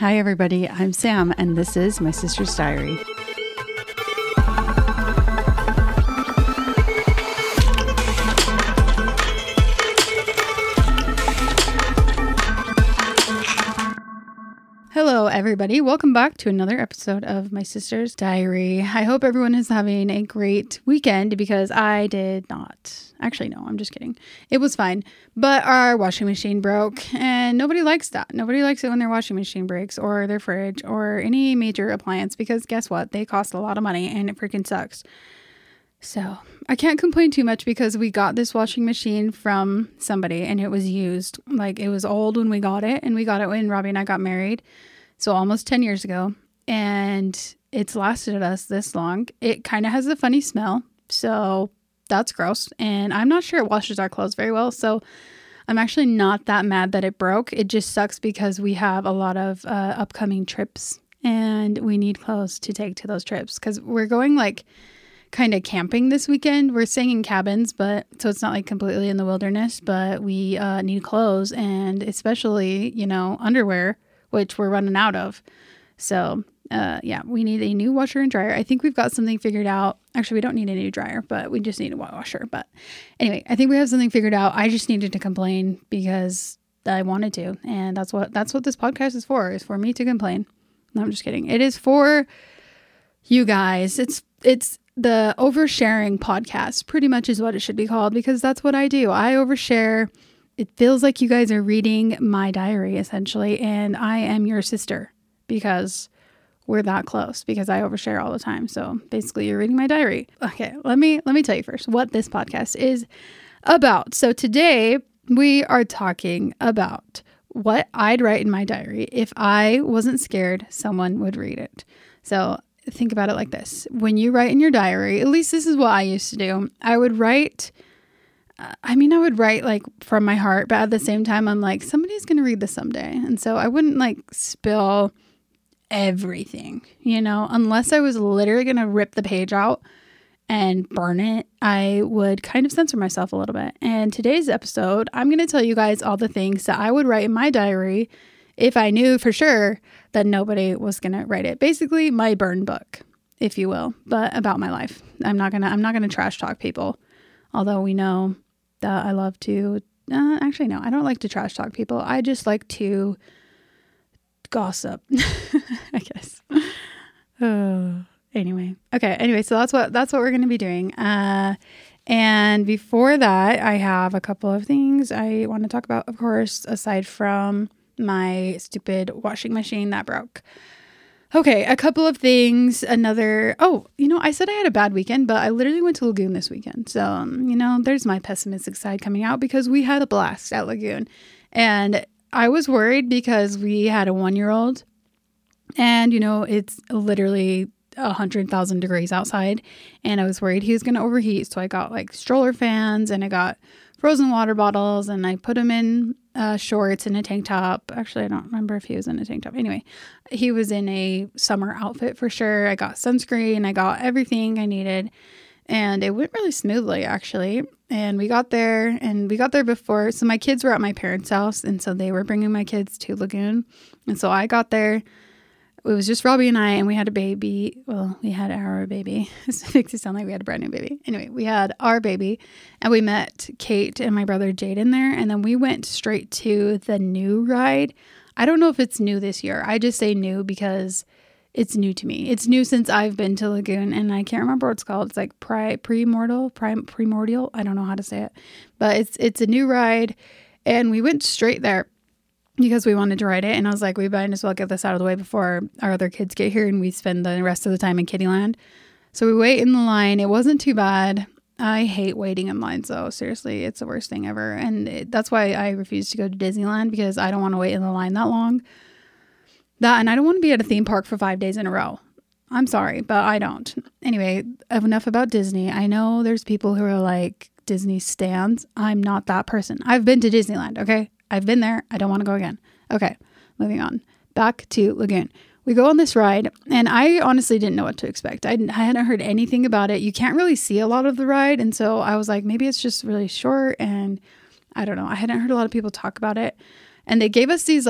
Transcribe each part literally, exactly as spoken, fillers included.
Hi, everybody. I'm Sam, and this is My Sister's Diary. Hello, everybody. Welcome back to another episode of My Sister's Diary. I hope everyone is having a great weekend because I did not. Actually, no, I'm just kidding. It was fine, but our washing machine broke and nobody likes that. Nobody likes it when their washing machine breaks or their fridge or any major appliance because guess what? They cost a lot of money and it freaking sucks. So I can't complain too much because we got this washing machine from somebody and it was used. Like it was old when we got it, and we got it when Robbie and I got married. So almost ten years ago, and it's lasted us this long. It kind of has a funny smell, so that's gross. And I'm not sure it washes our clothes very well. So I'm actually not that mad that it broke. It just sucks because we have a lot of uh, upcoming trips and we need clothes to take to those trips because we're going like kind of camping this weekend. We're staying in cabins, but so it's not like completely in the wilderness, but we uh, need clothes and especially, you know, underwear, which we're running out of. So uh, yeah, we need a new washer and dryer. I think we've got something figured out. Actually, we don't need a new dryer, but we just need a washer. But anyway, I think we have something figured out. I just needed to complain because I wanted to. And that's what, that's what this podcast is for, is for me to complain. No, I'm just kidding. It is for you guys. It's, it's, the oversharing podcast pretty much is what it should be called because that's what I do. I overshare. It feels like you guys are reading my diary essentially, and I am your sister because we're that close because I overshare all the time. So basically you're reading my diary. Okay, let me let me tell you first what this podcast is about. So today we are talking about what I'd write in my diary if I wasn't scared someone would read it. So think about it like this. When you write in your diary, at least this is what I used to do. I would write, uh, I mean, I would write like from my heart, but at the same time, I'm like, somebody's going to read this someday. And so I wouldn't like spill everything, you know, unless I was literally going to rip the page out and burn it. I would kind of censor myself a little bit. And today's episode, I'm going to tell you guys all the things that I would write in my diary if I knew for sure that nobody was going to write it. Basically my burn book, if you will, but about my life. I'm not going to, I'm not going to trash talk people. Although we know that I love to, uh, actually, no, I don't like to trash talk people. I just like to gossip, I guess. Oh, anyway. Okay. Anyway, so that's what, that's what we're going to be doing. Uh, and before that, I have a couple of things I want to talk about, of course, aside from my stupid washing machine that broke. Okay, a couple of things. Another, oh, you know, I said I had a bad weekend, but I literally went to Lagoon this weekend. So, um, you know, there's my pessimistic side coming out because we had a blast at Lagoon. And I was worried because we had a one-year-old and, you know, it's literally one hundred thousand degrees outside. And I was worried he was going to overheat. So I got like stroller fans and I got frozen water bottles and I put him in uh, shorts and a tank top. Actually, I don't remember if he was in a tank top. Anyway, he was in a summer outfit for sure. I got sunscreen. I got everything I needed. And it went really smoothly, actually. And we got there and we got there before. So my kids were at my parents' house. And so they were bringing my kids to Lagoon. And so I got there. It was just Robbie and I, and we had a baby. Well, we had our baby. It makes it sound like we had a brand new baby. Anyway, we had our baby, and we met Kate and my brother Jaden there, and then we went straight to the new ride. I don't know if it's new this year. I just say new because it's new to me. It's new since I've been to Lagoon, and I can't remember what it's called. It's like pri- Primordial, Prim- Primordial. I don't know how to say it, but it's it's a new ride, and we went straight there because we wanted to ride it. And I was like, we might as well get this out of the way before our other kids get here and we spend the rest of the time in Kittyland. So we wait in the line. It wasn't too bad. I hate waiting in lines though. Seriously, it's the worst thing ever. And it, that's why I refuse to go to Disneyland because I don't want to wait in the line that long. That, and I don't want to be at a theme park for five days in a row. I'm sorry, but I don't. Anyway, enough about Disney. I know there's people who are like Disney stans. I'm not that person. I've been to Disneyland, okay? I've been there. I don't want to go again. Okay, moving on. Back to Lagoon. We go on this ride, and I honestly didn't know what to expect. I, I hadn't heard anything about it. You can't really see a lot of the ride, and so I was like, maybe it's just really short, and I don't know. I hadn't heard a lot of people talk about it, and they gave us these, like,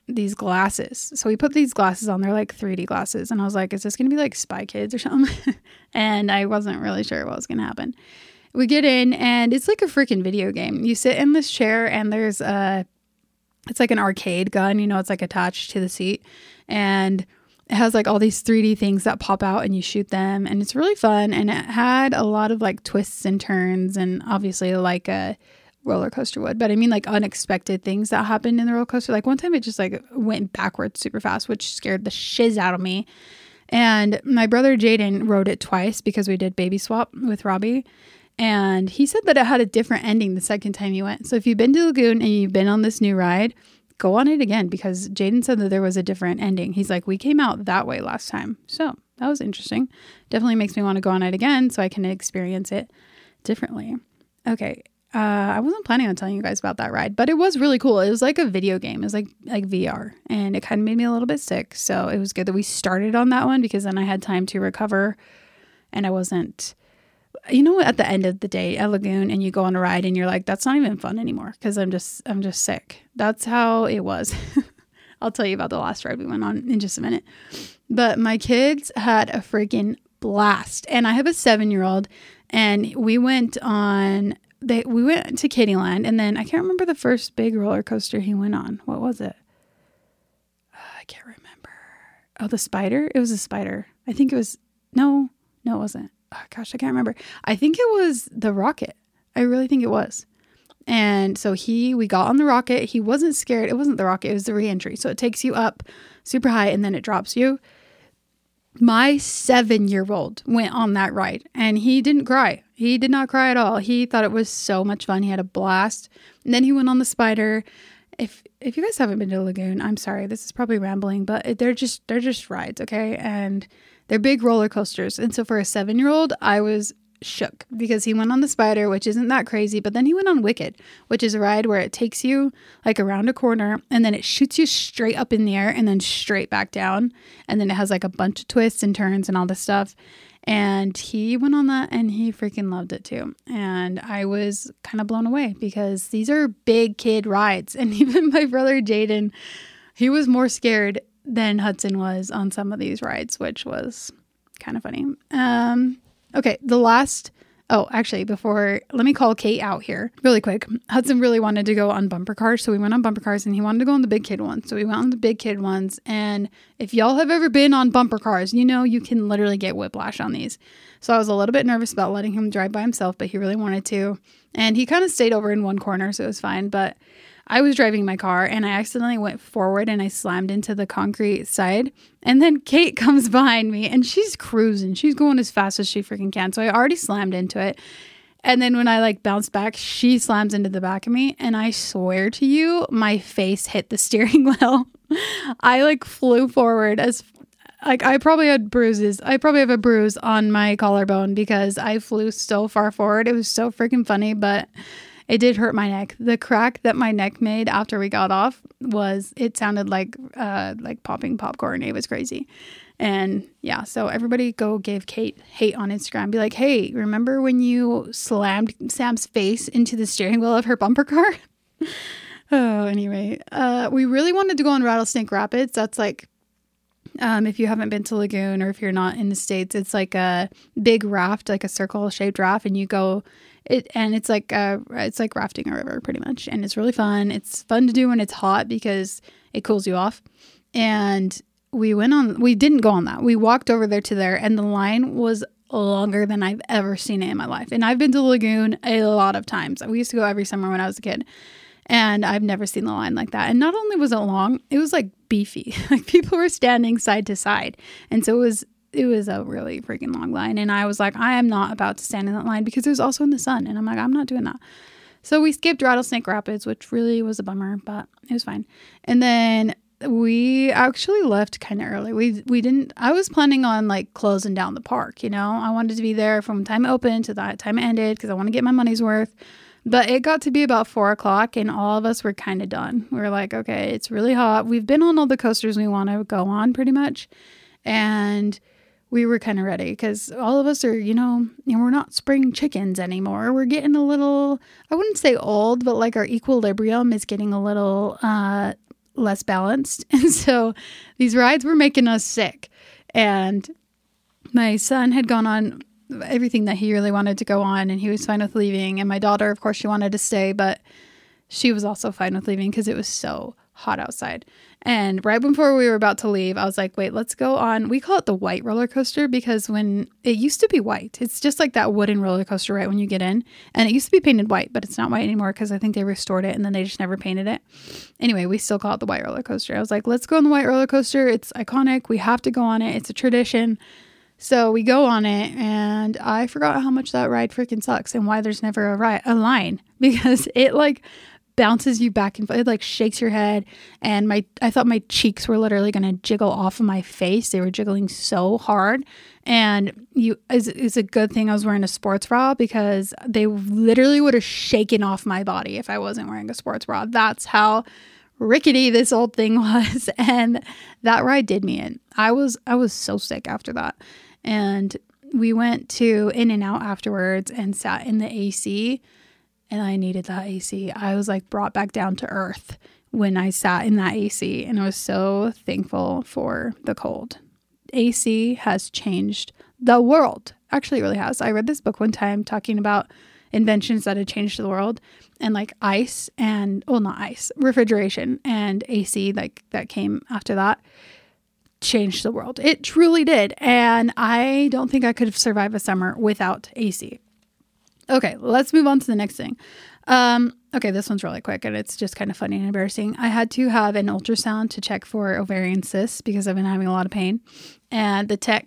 these glasses. So we put these glasses on. They're like three D glasses. And I was like, is this going to be like Spy Kids or something? And I wasn't really sure what was going to happen. We get in and it's like a freaking video game. You sit in this chair and there's a, it's like an arcade gun, you know, it's like attached to the seat. And it has like all these three D things that pop out and you shoot them. And it's really fun. And it had a lot of like twists and turns and obviously like a roller coaster would. But I mean like unexpected things that happened in the roller coaster. Like one time it just like went backwards super fast, which scared the shiz out of me. And my brother Jaden rode it twice because we did baby swap with Robbie. And he said that it had a different ending the second time you went. So if you've been to Lagoon and you've been on this new ride, go on it again because Jaden said that there was a different ending. He's like, we came out that way last time. So that was interesting. Definitely makes me want to go on it again so I can experience it differently. Okay. Uh, I wasn't planning on telling you guys about that ride, but it was really cool. It was like a video game. It was like, like V R and it kind of made me a little bit sick. So it was good that we started on that one because then I had time to recover and I wasn't... You know, at the end of the day at Lagoon and you go on a ride and you're like, that's not even fun anymore because I'm just, I'm just sick. That's how it was. I'll tell you about the last ride we went on in just a minute. But my kids had a freaking blast. And I have a seven-year-old and we went on, they, we went to Kiddieland and then I can't remember the first big roller coaster he went on. What was it? Uh, I can't remember. Oh, the spider? It was a spider. I think it was, no, no, it wasn't. Oh, gosh, I can't remember. I think it was the rocket. I really think it was. And so he, we got on the rocket. He wasn't scared. It wasn't the rocket. It was the reentry. So it takes you up super high and then it drops you. My seven-year-old went on that ride and he didn't cry. He did not cry at all. He thought it was so much fun. He had a blast. And then he went on the spider. If if you guys haven't been to Lagoon, I'm sorry. This is probably rambling, but they're just they're just rides, okay? And they're big roller coasters. And so for a seven-year-old, I was shook because he went on the spider, which isn't that crazy. But then he went on Wicked, which is a ride where it takes you like around a corner and then it shoots you straight up in the air and then straight back down. And then it has like a bunch of twists and turns and all this stuff. And he went on that and he freaking loved it too. And I was kind of blown away because these are big kid rides. And even my brother Jaden, he was more scared than Hudson was on some of these rides, which was kind of funny. Um, okay, the last... Oh, actually, before... Let me call Kate out here really quick. Hudson really wanted to go on bumper cars, so we went on bumper cars, and he wanted to go on the big kid ones. So we went on the big kid ones, and if y'all have ever been on bumper cars, you know you can literally get whiplash on these. So I was a little bit nervous about letting him drive by himself, but he really wanted to. And he kind of stayed over in one corner, so it was fine, but... I was driving my car and I accidentally went forward and I slammed into the concrete side. And then Kate comes behind me and she's cruising. She's going as fast as she freaking can. So I already slammed into it. And then when I like bounced back, she slams into the back of me. And I swear to you, my face hit the steering wheel. I like flew forward as like I probably had bruises. I probably have a bruise on my collarbone because I flew so far forward. It was so freaking funny, but it did hurt my neck. The crack that my neck made after we got off was, it sounded like uh, like popping popcorn. It was crazy. And yeah, so everybody go give Kate hate on Instagram. Be like, hey, remember when you slammed Sam's face into the steering wheel of her bumper car? Oh, anyway. Uh, we really wanted to go on Rattlesnake Rapids. That's like, um, if you haven't been to Lagoon or if you're not in the States, it's like a big raft, like a circle shaped raft. And you go... It and it's like uh it's like rafting a river pretty much, and it's really fun. It's fun to do when it's hot because it cools you off. And we went on. We didn't go on that. We walked over there to there, and the line was longer than I've ever seen it in my life. And I've been to Lagoon a lot of times. We used to go every summer when I was a kid, and I've never seen the line like that. And not only was it long, it was like beefy. Like people were standing side to side, and so it was. It was a really freaking long line. And I was like, I am not about to stand in that line because it was also in the sun. And I'm like, I'm not doing that. So we skipped Rattlesnake Rapids, which really was a bummer, but it was fine. And then we actually left kind of early. We we didn't, I was planning on like closing down the park, you know. I wanted to be there from time it opened to the time it ended because I want to get my money's worth. But it got to be about four o'clock and all of us were kind of done. We were like, okay, it's really hot. We've been on all the coasters we want to go on pretty much. And we were kind of ready because all of us are, you know, you know, we're not spring chickens anymore. We're getting a little, I wouldn't say old, but like our equilibrium is getting a little uh, less balanced. And so these rides were making us sick. And my son had gone on everything that he really wanted to go on, and he was fine with leaving. And my daughter, of course, she wanted to stay, but she was also fine with leaving because it was so hot outside. And right before we were about to leave, I was like, wait, let's go on. We call it the white roller coaster because when it used to be white, it's just like that wooden roller coaster right when you get in. And it used to be painted white, but it's not white anymore because I think they restored it and then they just never painted it. Anyway, we still call it the white roller coaster. I was like, let's go on the white roller coaster. It's iconic. We have to go on it. It's a tradition. So we go on it, and I forgot how much that ride freaking sucks and why there's never a, ri- a line because it like bounces you back and it like shakes your head. And my I thought my cheeks were literally going to jiggle off of my face. They were jiggling so hard. And you it's, it's a good thing I was wearing a sports bra because they literally would have shaken off my body if I wasn't wearing a sports bra. That's how rickety this old thing was. And that ride did me in. I was I was so sick after that. And we went to In-N-Out afterwards and sat in the A C, and I needed that A C. I was like brought back down to earth when I sat in that A C, and I was so thankful for the cold. A C has changed the world. Actually, it really has. I read this book one time talking about inventions that had changed the world, and like ice and, well, not ice, refrigeration and A C, like that came after that, changed the world. It truly did. And I don't think I could have survived a summer without A C. Okay, let's move on to the next thing. Um, okay, this one's really quick and it's just kind of funny and embarrassing. I had to have an ultrasound to check for ovarian cysts because I've been having a lot of pain. And the tech,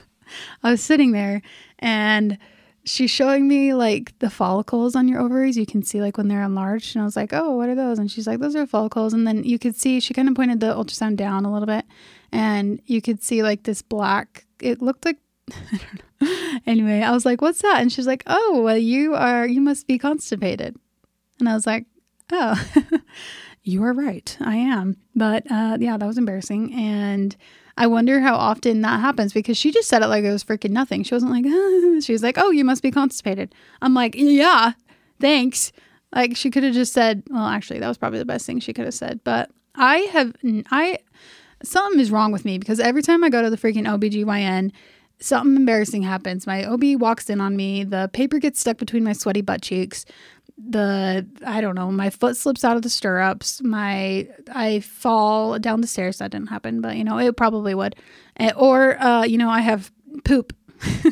I was sitting there and she's showing me like the follicles on your ovaries. You can see like when they're enlarged. And I was like, oh, what are those? And she's like, those are follicles. And then you could see, she kind of pointed the ultrasound down a little bit. And you could see like this black, it looked like, I don't know. Anyway, I was like, what's that? And she's like, oh, well, you are, you must be constipated. And I was like, oh, you are right. I am. But uh, yeah, that was embarrassing. And I wonder how often that happens because she just said it like it was freaking nothing. She wasn't like, ah. She was like, oh, you must be constipated. I'm like, yeah, thanks. Like she could have just said, well, actually, that was probably the best thing she could have said. But I have, I, something is wrong with me because every time I go to the freaking O B G Y N, something embarrassing happens. My O B walks in on me. The paper gets stuck between my sweaty butt cheeks. The, I don't know, my foot slips out of the stirrups. My, I fall down the stairs. That didn't happen, but you know, it probably would. Or, uh, you know, I have poop. I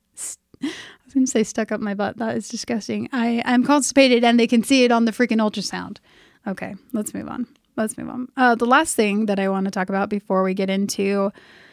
was going to say stuck up my butt. That is disgusting. I, I'm constipated and they can see it on the freaking ultrasound. Okay, let's move on. Let's move on. Uh, the last thing that I want to talk about before we get into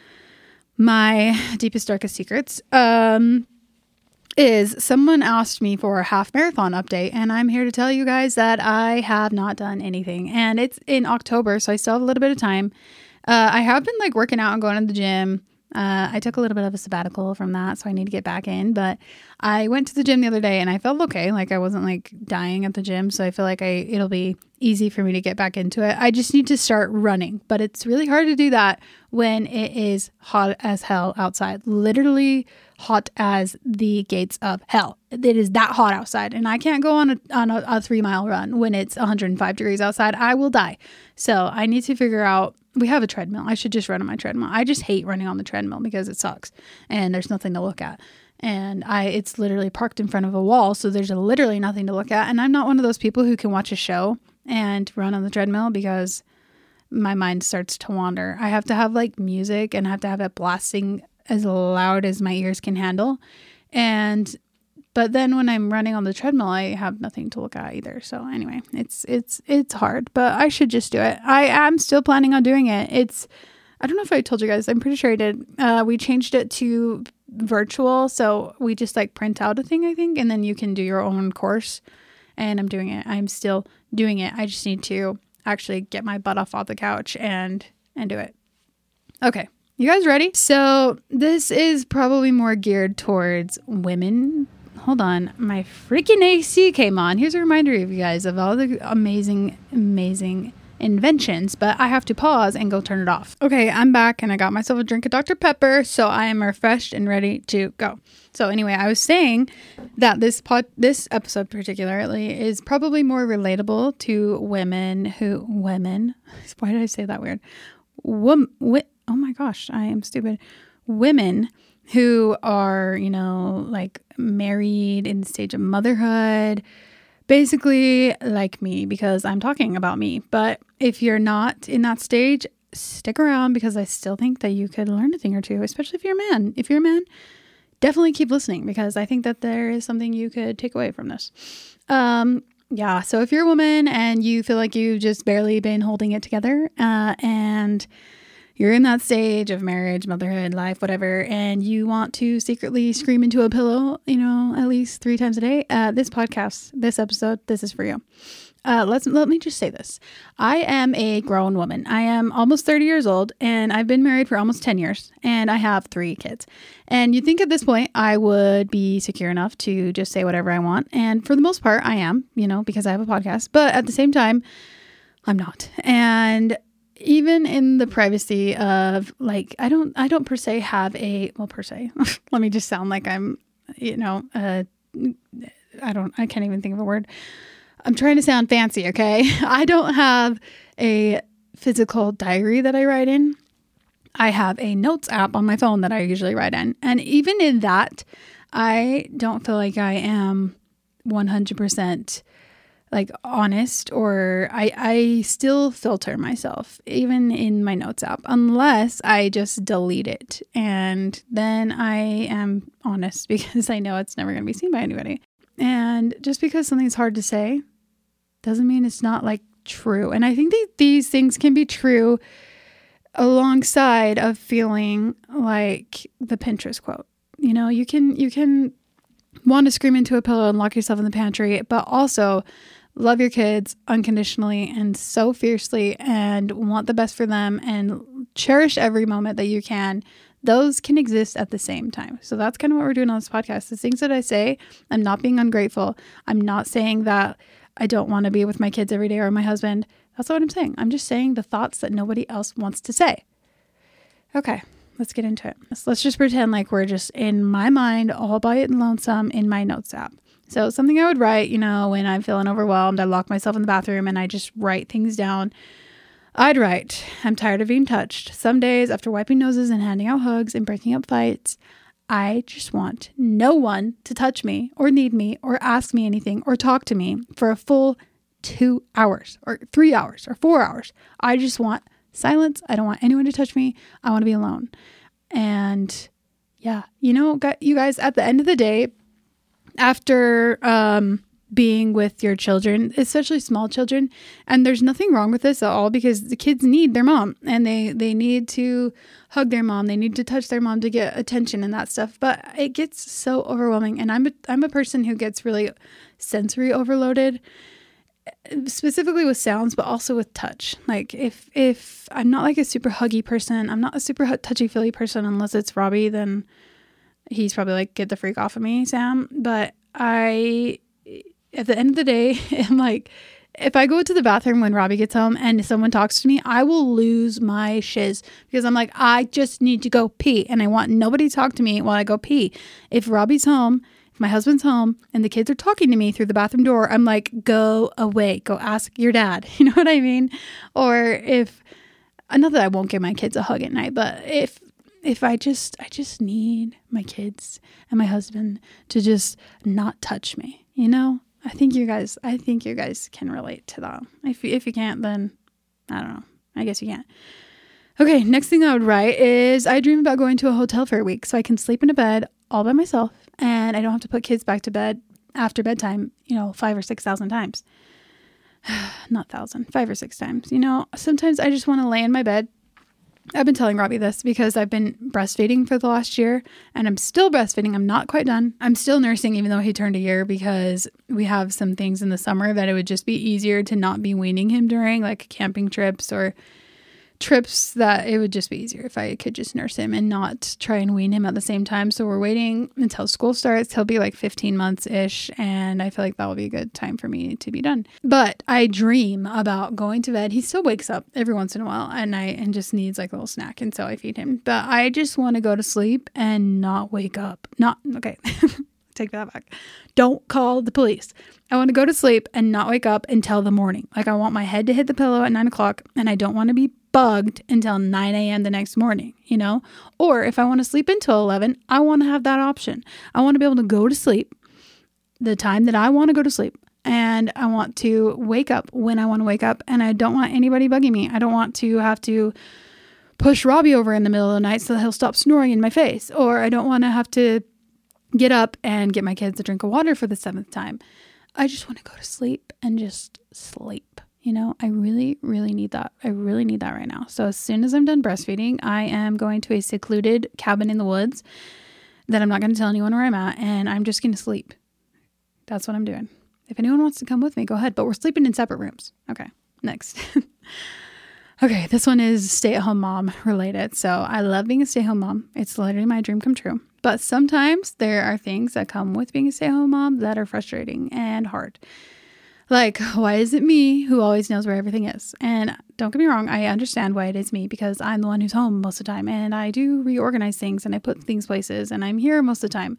my deepest, darkest secrets, um, is someone asked me for a half marathon update, and I'm here to tell you guys that I have not done anything. And it's in October, so I still have a little bit of time. Uh, I have been like working out and going to the gym. Uh, I took a little bit of a sabbatical from that, so I need to get back in. But I went to the gym the other day, and I felt okay. Like I wasn't like dying at the gym, so I feel like I it'll be easy for me to get back into it. I just need to start running, but it's really hard to do that when it is hot as hell outside. Literally hot as the gates of hell. It is that hot outside, and I can't go on a on a, a three mile run when it's one hundred five degrees outside. I will die. So I need to figure out. We have a treadmill. I should just run on my treadmill. I just hate running on the treadmill because it sucks and there's nothing to look at. And I, it's literally parked in front of a wall. So there's literally nothing to look at. And I'm not one of those people who can watch a show and run on the treadmill because my mind starts to wander. I have to have like music and I have to have it blasting as loud as my ears can handle. And But then when I'm running on the treadmill, I have nothing to look at either. So anyway, it's it's it's hard, but I should just do it. I am still planning on doing it. It's, I don't know if I told you guys, I'm pretty sure I did. Uh, we changed it to virtual. So we just like print out a thing, I think, and then you can do your own course. And I'm doing it. I'm still doing it. I just need to actually get my butt off off the couch and and do it. Okay. You guys ready? So this is probably more geared towards women. Hold on. My freaking A C came on. Here's a reminder of you guys of all the amazing, amazing inventions, but I have to pause and go turn it off. Okay, I'm back and I got myself a drink of Doctor Pepper, so I am refreshed and ready to go. So anyway, I was saying that this pod, this episode particularly is probably more relatable to women who, women, why did I say that weird? Wom, wi- oh my gosh, I am stupid. Women who are, you know, like married in the stage of motherhood, basically like me, because I'm talking about me. But if you're not in that stage, stick around, because I still think that you could learn a thing or two, especially if you're a man. If you're a man, definitely keep listening, because I think that there is something you could take away from this. Um, yeah, so if you're a woman and you feel like you've just barely been holding it together, uh, and you're in that stage of marriage, motherhood, life, whatever, and you want to secretly scream into a pillow, you know, at least three times a day, uh, this podcast, this episode, this is for you. Uh, let's let me just say this. I am a grown woman. I am almost thirty years old, and I've been married for almost ten years, and I have three kids. And you'd think at this point I would be secure enough to just say whatever I want. And for the most part, I am, you know, because I have a podcast. But at the same time, I'm not. And even in the privacy of, like, I don't, I don't per se have a, well, per se, let me just sound like I'm, you know, uh, I don't, I can't even think of a word. I'm trying to sound fancy, okay? I don't have a physical diary that I write in. I have a notes app on my phone that I usually write in. And even in that, I don't feel like I am one hundred percent like honest, or I, I still filter myself, even in my notes app, unless I just delete it. And then I am honest, because I know it's never going to be seen by anybody. And just because something's hard to say doesn't mean it's not, like, true. And I think that these things can be true alongside of feeling like the Pinterest quote. You know, you can you can want to scream into a pillow and lock yourself in the pantry, but also love your kids unconditionally and so fiercely and want the best for them and cherish every moment that you can. Those can exist at the same time. So that's kind of what we're doing on this podcast. The things that I say, I'm not being ungrateful. I'm not saying that I don't want to be with my kids every day or my husband. That's not what I'm saying. I'm just saying the thoughts that nobody else wants to say. Okay, let's get into it. So let's just pretend like we're just in my mind, all by it and lonesome in my notes app. So something I would write, you know, when I'm feeling overwhelmed, I lock myself in the bathroom and I just write things down. I'd write, I'm tired of being touched. Some days, after wiping noses and handing out hugs and breaking up fights, I just want no one to touch me or need me or ask me anything or talk to me for a full two hours or three hours or four hours. I just want silence. I don't want anyone to touch me. I want to be alone. And yeah, you know, you guys, at the end of the day, after um, being with your children, especially small children, and there's nothing wrong with this at all, because the kids need their mom and they, they need to hug their mom. They need to touch their mom to get attention and that stuff. But it gets so overwhelming. And I'm a, I'm a person who gets really sensory overloaded, specifically with sounds, but also with touch. Like if, if I'm not like a super huggy person, I'm not a super touchy feely person, unless it's Robbie, then he's probably like, get the freak off of me, Sam. But I, at the end of the day, I'm like, if I go to the bathroom when Robbie gets home and someone talks to me, I will lose my shiz, because I'm like, I just need to go pee and I want nobody to talk to me while I go pee. If Robbie's home, if my husband's home and the kids are talking to me through the bathroom door, I'm like, go away, go ask your dad. You know what I mean? Or if, not that I won't give my kids a hug at night, but if, if I just, I just need my kids and my husband to just not touch me, you know? I think you guys, I think you guys can relate to that. If you, if you can't, then I don't know. I guess you can't. Okay, next thing I would write is I dream about going to a hotel for a week so I can sleep in a bed all by myself and I don't have to put kids back to bed after bedtime, you know, five or six thousand times. Not thousand, five or six times. You know, sometimes I just want to lay in my bed. I've been telling Robbie this because I've been breastfeeding for the last year and I'm still breastfeeding. I'm not quite done. I'm still nursing even though he turned a year, because we have some things in the summer that it would just be easier to not be weaning him during, like camping trips or trips that it would just be easier if I could just nurse him and not try and wean him at the same time. So we're waiting until school starts. He'll be like fifteen months ish. And I feel like that will be a good time for me to be done. But I dream about going to bed. He still wakes up every once in a while at night and just needs like a little snack. And so I feed him. But I just want to go to sleep and not wake up. Not, okay. Take that back. Don't call the police. I want to go to sleep and not wake up until the morning. Like I want my head to hit the pillow at nine o'clock and I don't want to be bugged until nine a.m. the next morning, you know? Or if I want to sleep until eleven, I want to have that option. I want to be able to go to sleep the time that I want to go to sleep. And I want to wake up when I want to wake up. And I don't want anybody bugging me. I don't want to have to push Robbie over in the middle of the night so that he'll stop snoring in my face. Or I don't want to have to get up and get my kids a drink of water for the seventh time. I just want to go to sleep and just sleep. You know, I really, really need that. I really need that right now. So as soon as I'm done breastfeeding, I am going to a secluded cabin in the woods that I'm not going to tell anyone where I'm at. And I'm just going to sleep. That's what I'm doing. If anyone wants to come with me, go ahead. But we're sleeping in separate rooms. Okay, next. Okay, this one is stay-at-home mom related. So I love being a stay-at-home mom. It's literally my dream come true. But sometimes there are things that come with being a stay-at-home mom that are frustrating and hard. Like, why is it me who always knows where everything is? And don't get me wrong, I understand why it is me because I'm the one who's home most of the time. And I do reorganize things and I put things places and I'm here most of the time.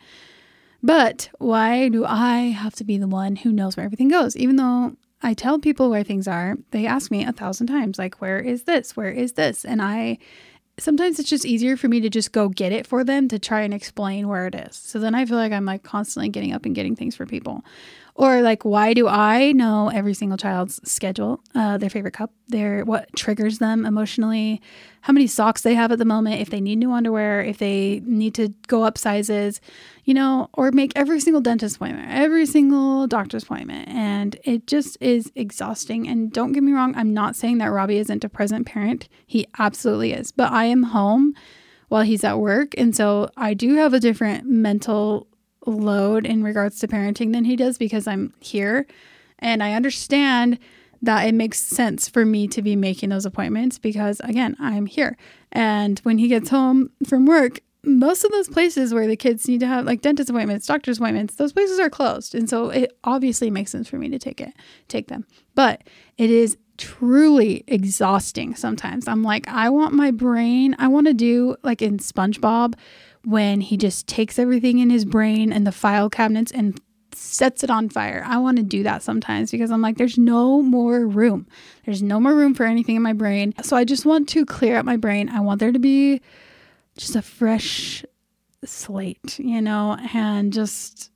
But why do I have to be the one who knows where everything goes? Even though I tell people where things are, they ask me a thousand times, like, where is this? Where is this? And I... sometimes it's just easier for me to just go get it for them to try and explain where it is. So then I feel like I'm like constantly getting up and getting things for people. Or like, why do I know every single child's schedule, uh, their favorite cup, their what triggers them emotionally, how many socks they have at the moment, if they need new underwear, if they need to go up sizes, you know, or make every single dentist appointment, every single doctor's appointment. And it just is exhausting. And don't get me wrong, I'm not saying that Robbie isn't a present parent. He absolutely is. But I am home while he's at work. And so I do have a different mental load in regards to parenting than he does because I'm here. And I understand that it makes sense for me to be making those appointments because, again, I'm here. And when he gets home from work, most of those places where the kids need to have like dentist appointments, doctor's appointments, those places are closed. And so it obviously makes sense for me to take it, take them. But it is truly exhausting sometimes. I'm like, I want my brain, I want to do like in SpongeBob when he just takes everything in his brain and the file cabinets and sets it on fire. I want to do that sometimes because I'm like, there's no more room. There's no more room for anything in my brain. So I just want to clear out my brain. I want there to be just a fresh slate, you know, and just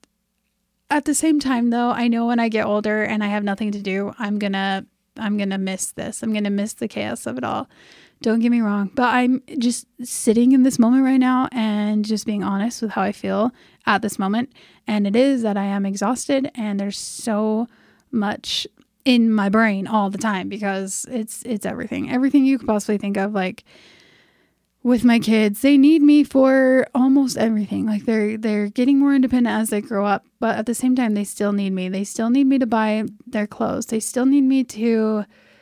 at the same time though, I know when I get older and I have nothing to do, I'm gonna, I'm gonna miss this. I'm gonna miss the chaos of it all. Don't get me wrong, but I'm just sitting in this moment right now and just being honest with how I feel at this moment. And it is that I am exhausted and there's so much in my brain all the time because it's, it's everything, everything you could possibly think of. Like with my kids, they need me for almost everything. Like they're, they're getting more independent as they grow up, but at the same time, they still need me. They still need me to buy their clothes. They still need me to,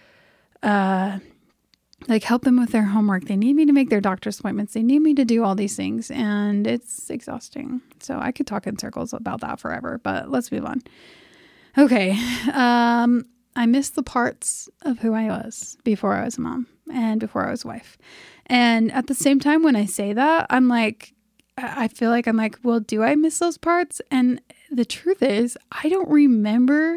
uh, like help them with their homework. They need me to make their doctor's appointments. They need me to do all these things and it's exhausting. So I could talk in circles about that forever, but let's move on. Okay. Um, I miss the parts of who I was before I was a mom and before I was a wife. And at the same time, when I say that, I'm like, I feel like I'm like, well, do I miss those parts? And the truth is, I don't remember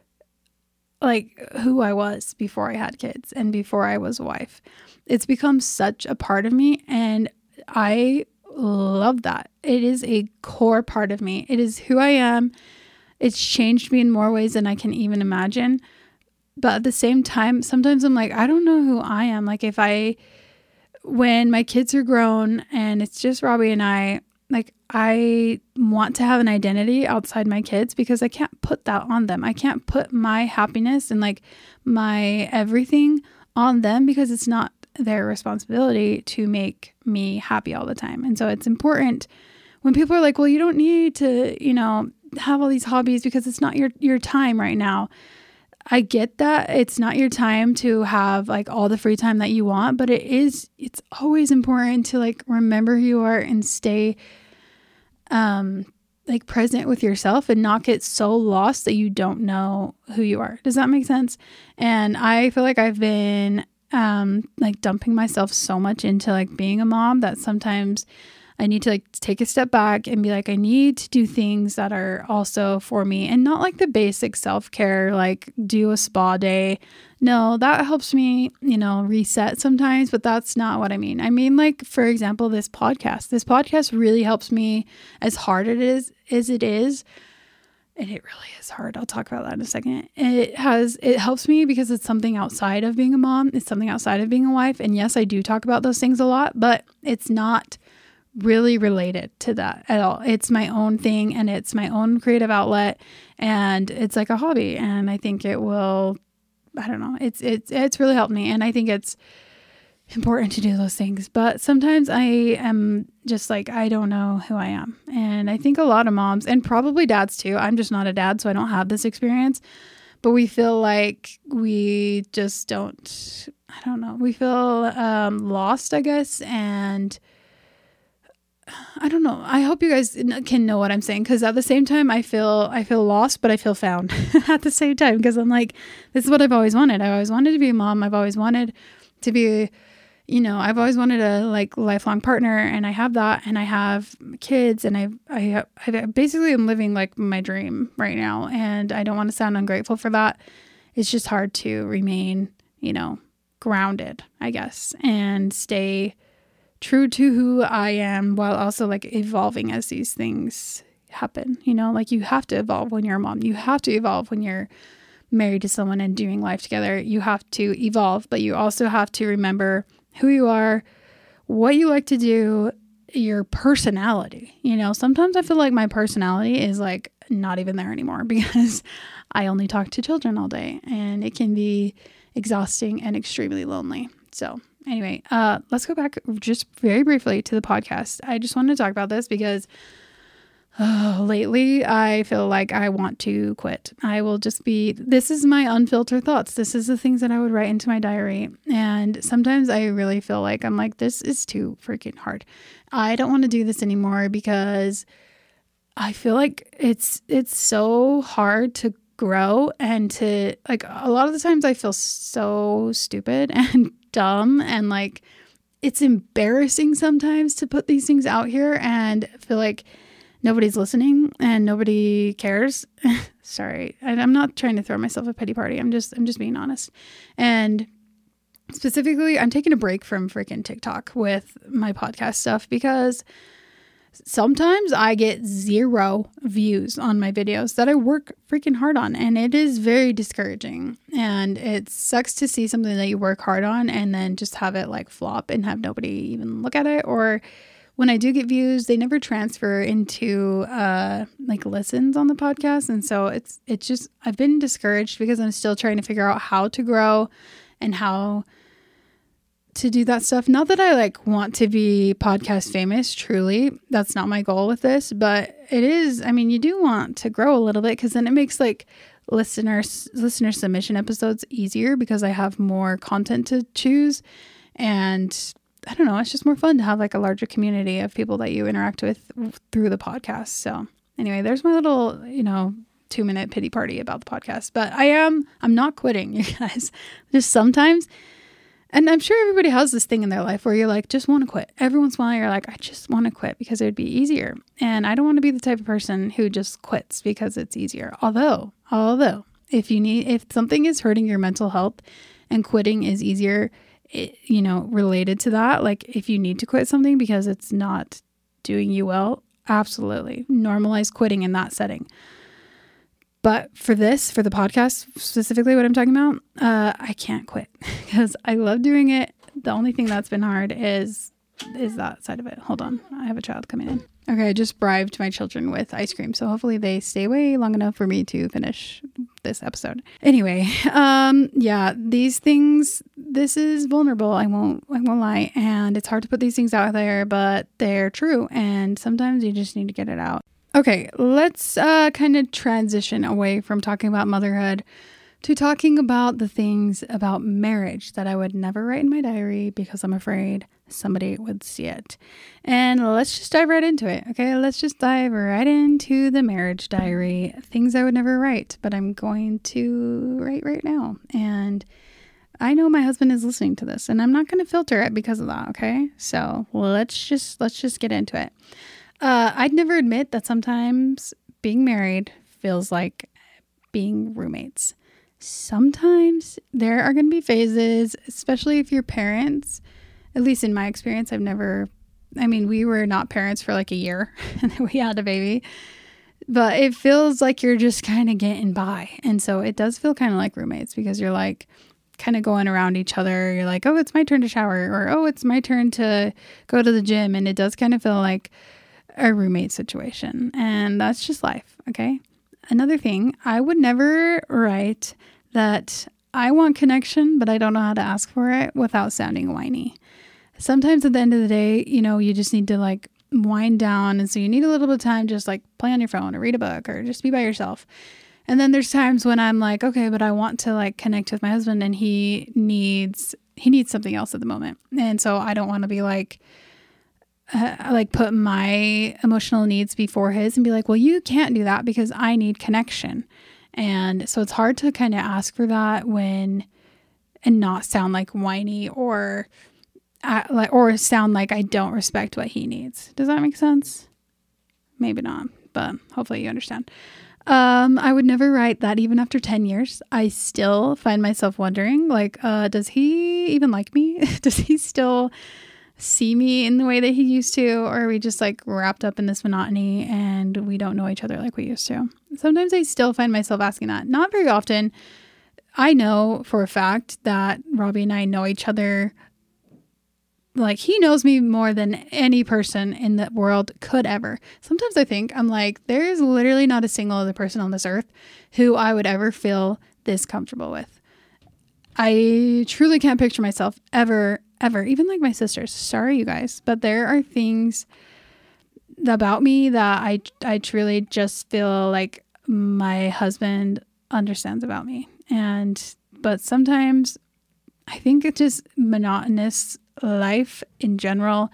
like who I was before I had kids and before I was a wife. It's become such a part of me and I love that. It is a core part of me. It is who I am. It's changed me in more ways than I can even imagine. But at the same time, sometimes I'm like, I don't know who I am. Like if I, when my kids are grown and it's just Robbie and I, like I want to have an identity outside my kids because I can't put that on them. I can't put my happiness and like my everything on them because it's not their responsibility to make me happy all the time. And so it's important when people are like, well, you don't need to, you know, have all these hobbies because it's not your, your time right now. I get that it's not your time to have like all the free time that you want, but it is, it's always important to like remember who you are and stay um like present with yourself and not get so lost that you don't know who you are. Does that make sense? And I feel like I've been um like dumping myself so much into like being a mom that sometimes I need to like take a step back and be like, I need to do things that are also for me and not like the basic self-care, like do a spa day. No, that helps me, you know, reset sometimes, but that's not what I mean. I mean, like, for example, this podcast, this podcast really helps me as hard it is as it is. And it really is hard. I'll talk about that in a second. It has, it helps me because it's something outside of being a mom. It's something outside of being a wife. And yes, I do talk about those things a lot, but it's not really related to that at all. It's my own thing and it's my own creative outlet and it's like a hobby. And I think it will, I don't know, it's, it's, it's really helped me. And I think it's important to do those things. But sometimes I am just like, I don't know who I am. And I think a lot of moms and probably dads too. I'm just not a dad, so I don't have this experience, but we feel like we just don't, I don't know. We feel um, lost, I guess. And I don't know. I hope you guys can know what I'm saying, because at the same time, I feel I feel lost, but I feel found at the same time, because I'm like, this is what I've always wanted. I've always wanted to be a mom. I've always wanted to be, you know, I've always wanted a like lifelong partner, and I have that, and I have kids, and I I I basically am living like my dream right now, and I don't want to sound ungrateful for that. It's just hard to remain, you know, grounded, I guess, and stay true to who I am while also like evolving as these things happen. You know, like you have to evolve when you're a mom. You have to evolve when you're married to someone and doing life together. You have to evolve, but you also have to remember who you are, what you like to do, your personality. You know, sometimes I feel like my personality is like not even there anymore because I only talk to children all day, and it can be exhausting and extremely lonely. So anyway, uh, let's go back just very briefly to the podcast. I just wanted to talk about this because oh, lately I feel like I want to quit. I will just be, this is my unfiltered thoughts. This is the things that I would write into my diary. And sometimes I really feel like I'm like, this is too freaking hard. I don't want to do this anymore because I feel like it's, it's so hard to grow and to like, a lot of the times I feel so stupid and dumb, and like it's embarrassing sometimes to put these things out here and feel like nobody's listening and nobody cares. Sorry, I'm not trying to throw myself a pity party. I'm just I'm just being honest. And specifically, I'm taking a break from freaking TikTok with my podcast stuff because sometimes I get zero views on my videos that I work freaking hard on, and it is very discouraging. And it sucks to see something that you work hard on and then just have it like flop and have nobody even look at it. Or when I do get views, they never transfer into uh, like listens on the podcast. And so it's it's just, I've been discouraged because I'm still trying to figure out how to grow and how to do that stuff. Not that I like want to be podcast famous, truly. That's not my goal with this, but it is, I mean, you do want to grow a little bit because then it makes like listeners, listener submission episodes easier because I have more content to choose. And I don't know, it's just more fun to have like a larger community of people that you interact with through the podcast. So anyway, there's my little, you know, two minute pity party about the podcast, but I am, I'm not quitting, you guys. Just sometimes, and I'm sure everybody has this thing in their life where you're like, just want to quit. Every once in a while, you're like, I just want to quit because it would be easier. And I don't want to be the type of person who just quits because it's easier. Although, although if you need, if something is hurting your mental health and quitting is easier, it, you know, related to that, like if you need to quit something because it's not doing you well, absolutely normalize quitting in that setting. But for this, for the podcast, specifically what I'm talking about, uh, I can't quit because I love doing it. The only thing that's been hard is is that side of it. Hold on. I have a child coming in. Okay, I just bribed my children with ice cream. So hopefully they stay away long enough for me to finish this episode. Anyway, um, yeah, these things, this is vulnerable. I won't, I won't lie. And it's hard to put these things out there, but they're true. And sometimes you just need to get it out. Okay, let's uh, kind of transition away from talking about motherhood to talking about the things about marriage that I would never write in my diary because I'm afraid somebody would see it. And let's just dive right into it. Okay, let's just dive right into the marriage diary. Things I would never write, but I'm going to write right now. And I know my husband is listening to this, and I'm not going to filter it because of that. Okay, so let's just let's just get into it. Uh, I'd never admit that sometimes being married feels like being roommates. Sometimes there are going to be phases, especially if you're parents. At least in my experience, I've never, I mean, we were not parents for like a year and then we had a baby, but it feels like you're just kind of getting by. And so it does feel kind of like roommates because you're like kind of going around each other. You're like, oh, it's my turn to shower, or oh, it's my turn to go to the gym. And it does kind of feel like a roommate situation. And that's just life. Okay. Another thing, I would never write that I want connection, but I don't know how to ask for it without sounding whiny. Sometimes at the end of the day, you know, you just need to like wind down. And so you need a little bit of time, just like play on your phone or read a book or just be by yourself. And then there's times when I'm like, okay, but I want to like connect with my husband and he needs, he needs something else at the moment. And so I don't want to be like, uh, like put my emotional needs before his and be like, well, you can't do that because I need connection. And so it's hard to kind of ask for that when, and not sound like whiny or uh, like, or sound like I don't respect what he needs. Does that make sense? Maybe not, but hopefully you understand. Um, I would never write that even after ten years, I still find myself wondering, like, uh, does he even like me? Does he still see me in the way that he used to? Or are we just like wrapped up in this monotony and we don't know each other like we used to? Sometimes I still find myself asking that. Not very often. I know for a fact that Robbie and I know each other. Like, he knows me more than any person in the world could ever. Sometimes I think, I'm like, there is literally not a single other person on this earth who I would ever feel this comfortable with. I truly can't picture myself ever, ever, even like my sisters. Sorry, you guys, but there are things about me that I, I truly just feel like my husband understands about me. And, but sometimes I think it's just monotonous life in general,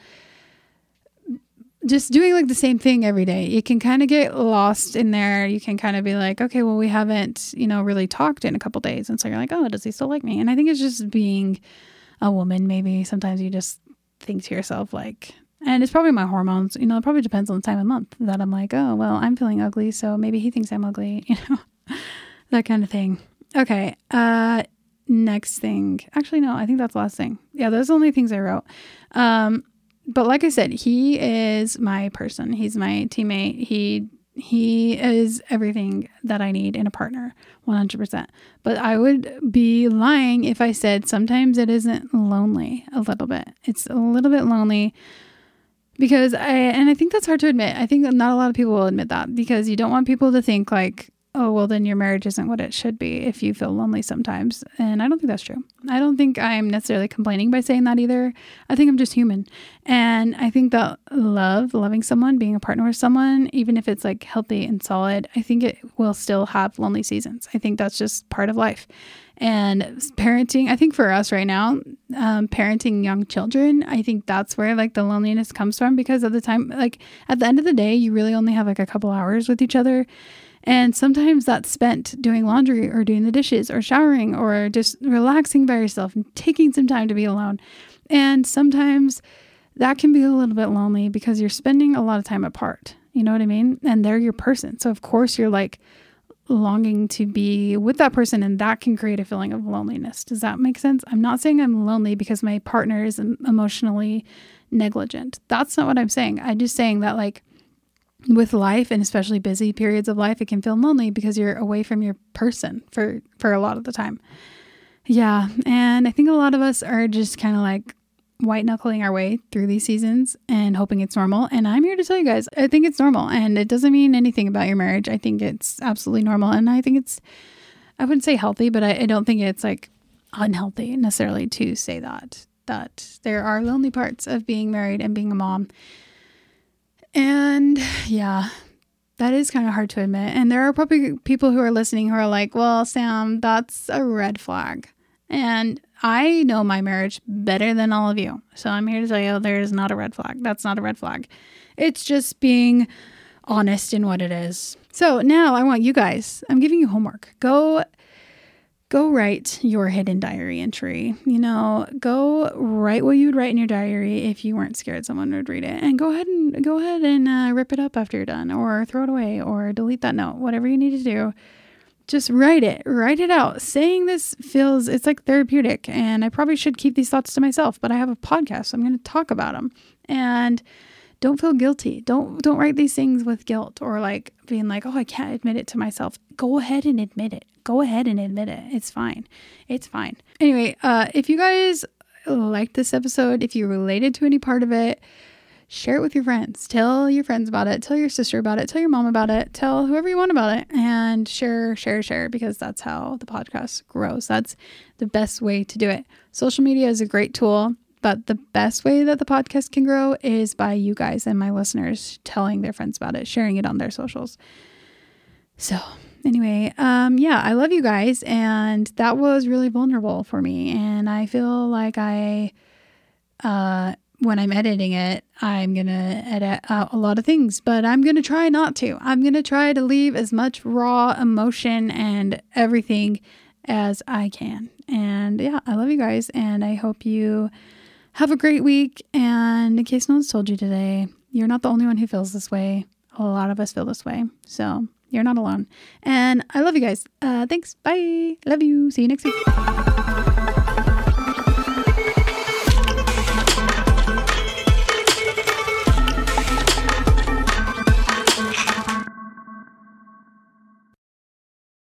just doing like the same thing every day. You can kind of get lost in there. You can kind of be like, okay, well, we haven't, you know, really talked in a couple days. And so you're like, oh, does he still like me? And I think it's just being a woman. Maybe sometimes you just think to yourself like, and it's probably my hormones, you know, it probably depends on the time of month that I'm like, oh, well, I'm feeling ugly. So maybe he thinks I'm ugly, you know, that kind of thing. Okay. Uh, Next thing. Actually, no, I think that's the last thing. Yeah, those are the only things I wrote. Um, but like I said, he is my person. He's my teammate. He he is everything that I need in a partner, one hundred percent. But I would be lying if I said sometimes it isn't lonely a little bit. It's a little bit lonely because I, and I think that's hard to admit. I think that not a lot of people will admit that because you don't want people to think like, oh, well, then your marriage isn't what it should be if you feel lonely sometimes. And I don't think that's true. I don't think I'm necessarily complaining by saying that either. I think I'm just human. And I think that love, loving someone, being a partner with someone, even if it's like healthy and solid, I think it will still have lonely seasons. I think that's just part of life. And parenting, I think for us right now, um, parenting young children, I think that's where like the loneliness comes from because of the time, like at the end of the day, you really only have like a couple hours with each other. And sometimes that's spent doing laundry or doing the dishes or showering or just relaxing by yourself and taking some time to be alone. And sometimes that can be a little bit lonely because you're spending a lot of time apart. You know what I mean? And they're your person. So of course you're like longing to be with that person, and that can create a feeling of loneliness. Does that make sense? I'm not saying I'm lonely because my partner is emotionally negligent. That's not what I'm saying. I'm just saying that like with life, and especially busy periods of life, it can feel lonely because you're away from your person for, for a lot of the time. Yeah. And I think a lot of us are just kind of like white knuckling our way through these seasons and hoping it's normal. And I'm here to tell you guys, I think it's normal, and it doesn't mean anything about your marriage. I think it's absolutely normal. And I think it's, I wouldn't say healthy, but I, I don't think it's like unhealthy necessarily to say that, that there are lonely parts of being married and being a mom. And yeah, That is kind of hard to admit. And there are probably people who are listening who are like, well, Sam, that's a red flag. And I know my marriage better than all of you. So I'm here to tell you there is not a red flag. That's not a red flag. It's just being honest in what it is. So now I want you guys, I'm giving you homework. Go Go write your hidden diary entry. You know, go write what you would write in your diary if you weren't scared someone would read it. And go ahead and go ahead and uh, rip it up after you're done, or throw it away, or delete that note. Whatever you need to do, just write it. Write it out. Saying this feels, it's like therapeutic. And I probably should keep these thoughts to myself, but I have a podcast, so I'm going to talk about them. And don't feel guilty. Don't don't write these things with guilt or like being like, oh, I can't admit it to myself. Go ahead and admit it. Go ahead and admit it. It's fine. It's fine. Anyway, uh, if you guys liked this episode, if you related to any part of it, share it with your friends. Tell your friends about it. Tell your sister about it. Tell your mom about it. Tell whoever you want about it. And share, share, share, because that's how the podcast grows. That's the best way to do it. Social media is a great tool. But the best way that the podcast can grow is by you guys and my listeners telling their friends about it, sharing it on their socials. So anyway, um, yeah, I love you guys. And that was really vulnerable for me. And I feel like I, uh, when I'm editing it, I'm going to edit out a lot of things, but I'm going to try not to. I'm going to try to leave as much raw emotion and everything as I can. And yeah, I love you guys. And I hope you have a great week. And in case no one's told you today, you're not the only one who feels this way. A lot of us feel this way. So you're not alone. And I love you guys. Uh, thanks. Bye. Love you. See you next week.